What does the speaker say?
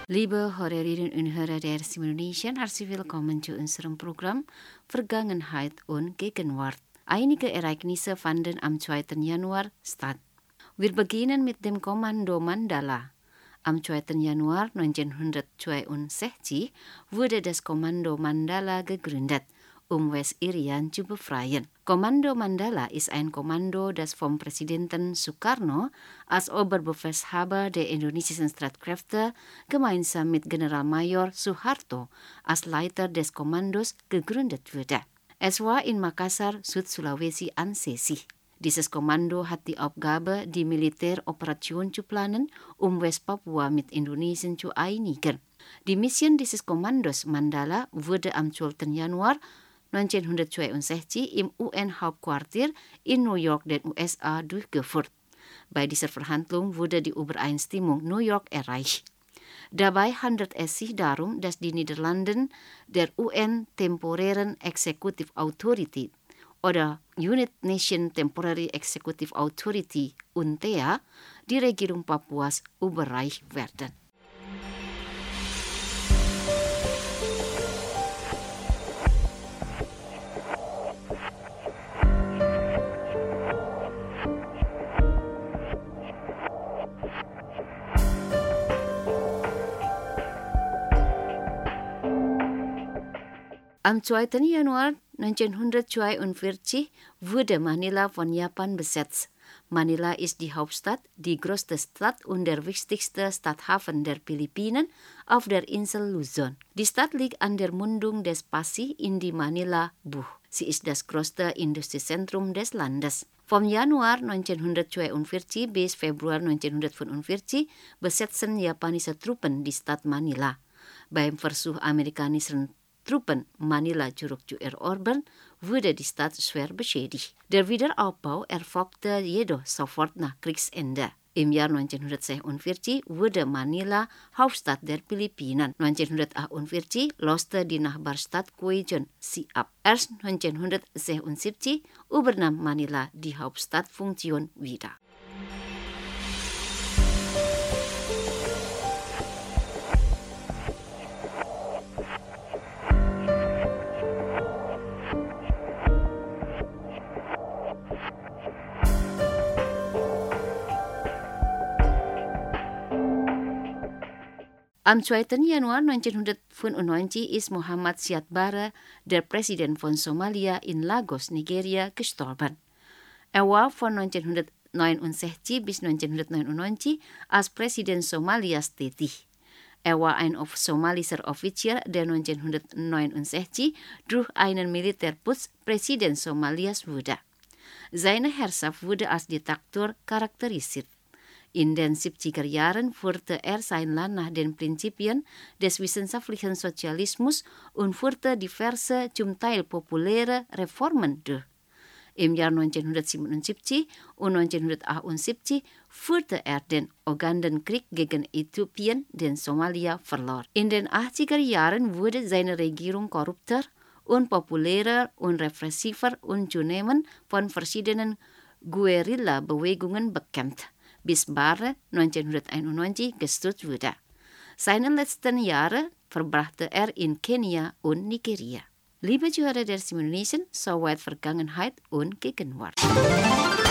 Liebe Hörerinnen und Hörer der Indonesien, herzlich willkommen zu unserem Programm Vergangenheit und Gegenwart. Einige Ereignisse fanden am 2. Januar statt. Wir beginnen mit dem Kommando Mandala. Am 2. Januar 1962 wurde das Kommando Mandala gegründet, um Westirian zu befreien. Kommando Mandala ist ein Kommando, das vom Präsidenten Sukarno als Oberbefehlshaber der indonesischen Streitkräfte gemeinsam mit Generalmajor Suharto als Leiter des Kommandos gegründet wurde. Es war in Makassar, Süd-Sulawesi ansässig. Dieses Kommando hat die Aufgabe, die Militäroperation zu planen, um Westpapua mit Indonesien zu einigen. Die Mission dieses Kommandos Mandala wurde am 12. Januar 1962 im UN-Hauptquartier in New York, den USA, durchgeführt. Bei dieser Verhandlung wurde die Übereinstimmung New York erreicht. Dabei handelt es sich darum, dass die Niederlande der UN-temporären Executive Authority oder United Nations Temporary Executive Authority UNTEA die Regierung Papuas überreicht werden. Am 2. Januar 1942 wurde Manila von Japan besetzt. Manila ist die Hauptstadt, die größte Stadt und der wichtigste Stadthafen der Philippinen auf der Insel Luzon. Die Stadt liegt an der Mündung des Pasig in die Manila-Bucht. Sie ist das größte Industriezentrum des Landes. Vom Januar 1942 bis Februar 1945 besetzten japanische Truppen die Stadt Manila. Beim Versuch amerikanischer Truppen Manila zurück zu erobern, wurde die Stadt schwer beschädigt. Der Wiederaufbau erfolgte jedoch sofort nach Kriegsende. Im Jahr 1946 wurde Manila Hauptstadt der Philippinen. 1948 löste die Nachbarstadt Quezon sie ab. Erst 1976 übernahm Manila die Hauptstadtfunktion wieder. Am 2. Januar 1995 ist Muhammad Siad Barre, der Präsident von Somalia in Lagos, Nigeria, gestorben. Er war von 1969 bis 1999 als Präsident Somalias tätig. Er war ein somalischer Offizier, der 1969 durch einen Militärputsch Präsident Somalias wurde. Seine Herrschaft wurde als Diktatur charakterisiert. In den 70er Jahren führte er sein Land nach den Prinzipien des wissenschaftlichen Sozialismus und führte diverse, zum Teil populäre Reformen durch. Im Jahr 1977 und 1978 führte er den Ugandenkrieg gegen Äthiopien, den Somalia verlor. In den 80er Jahren wurde seine Regierung korrupter, unpopulärer und repressiver und zunehmend von verschiedenen Guerilla-Bewegungen bekämpft, bis Barre 1991 gestürzt wurde. Seine letzten Jahre verbrachte er in Kenia und Nigeria. Liebe Zuhörer der Indonesien, soweit Vergangenheit und Gegenwart.